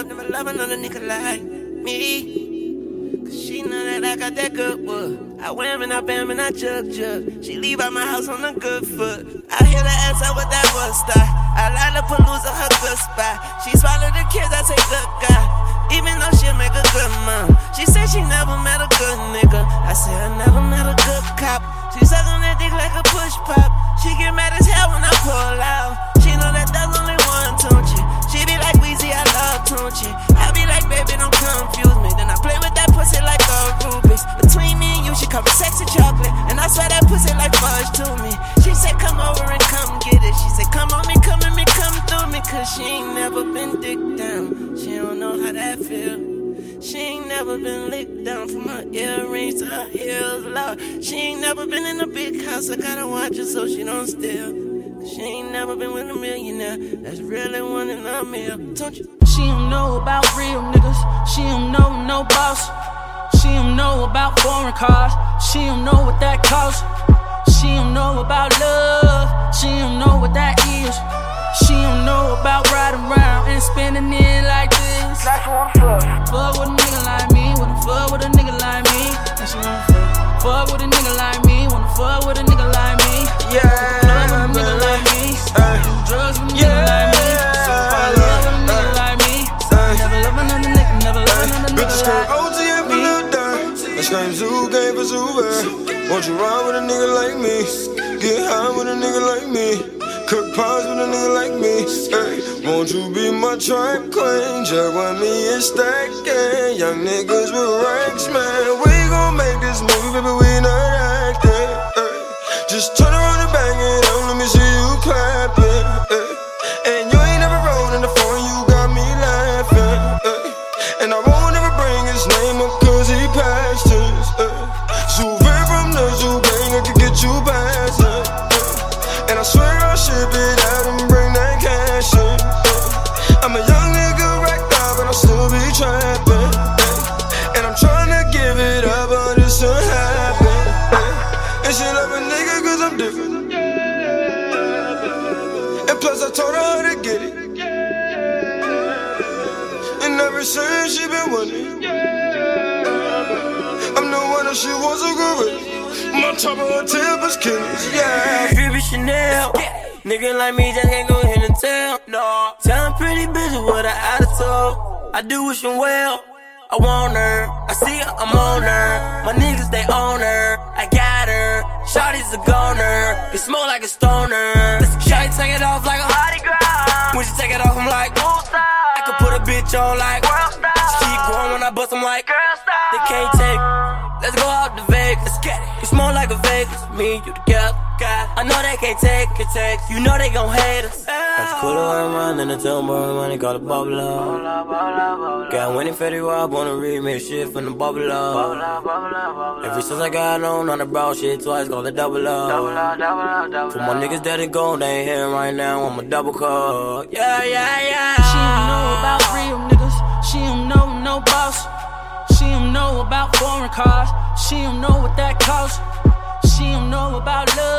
love, never love another nigga like me. She know that I got that good wood. I wham and I bam and I jug. She leave out my house on a good foot. I hear the ass out with that wood star. I like the Palooza, her good spot. She swallow the kids, I say good guy. Even though she'll make a good mom. She said she never met a good nigga. I said I never met a good cop. She suck on that dick like a push pop. She get mad as hell when I pull out. She know that there's only one Tunchi. She be like Weezy, I love Tunchi. I be like, baby, don't confuse me. Then I play with that pussy like a Rubik's. Between me and you, she call me sexy chocolate. And I swear that pussy like fudge to me. She said, come over and come get it. She said, come on me, come at me, come through me. Cause she ain't never been dicked down. She don't know how that feel. She ain't never been licked down from her earrings to her heels, Lord. She ain't never been in a big house. I gotta watch her so she don't steal. She ain't never been with a millionaire. That's really one in a meal. Don't you? She don't know about real niggas. She don't know no boss. She don't know about foreign cars. She don't know what that costs. She don't know about love. She don't know what that is. She don't know about riding around and spending it like this. Like you wanna fuck with a nigga like me. Wanna fuck with a nigga like me. And she wanna fuck with a nigga like me. Wanna fuck with a nigga like me. Yeah, love with a nigga like me. Do drugs with a nigga like me. So fall in love with a nigga like me. Never love another nigga. Never love another nigga Bitches like go OT and for Lil Durk. I scream Zoo game for Zuber. Won't you ride with a nigga like me? Get high with a nigga like me. Cook pies with a nigga like me. Hey, won't you be my track queen? Jaguar me and stacking. Young niggas with racks, man. We gon' make this movie, baby, we not acting. Hey, just turn around and bang it on, let me see you clapping. Hey, and you ain't never rolled in the phone, you got me laughing. Hey, and I won't ever bring his name up cause he passed us. Hey, Zuver from the Zoo gang, I can get you past it. And I swear I'll ship it out and bring that cash in. I'm a young nigga racked out, but I'll still be trapping. And I'm trying to give it up, but it's unhappy. And she love a nigga cause I'm different. And plus I told her how to get it. And ever since she been winning, I'm the one that she wants to go with. My top of her tip is killers, yeah. Drippy Chanel. Nigga like me just can't go ahead and tell. No. Tellin' pretty bitch with an attitude. I do wish him well. I want her. I see her, I'm on her. My niggas, they own her. I got her. Shawty's a goner. It smoke like a stoner. Shawty take it off like a hottie ground. When she take it off, I'm like, I could put a bitch on like world style. She keep going when I bust, I'm like, girl style. They can't take it. Let's go out to Vegas. Let's get it. You smoke like a Vegas. Me and you together. I know they can't take it. You know they gon' hate us. That's cool to run in the tumble. Money call it bubble up. Got winning Fetty Wap on the remix shit from the bubble up. Ever since I got on the brown shit twice, call it double up. For my niggas that ain't gone, they ain't here right now. I'm a double cut. Yeah. She don't know about real niggas. She don't know no boss. She don't know about foreign cars. She don't know what that costs. She don't know about love.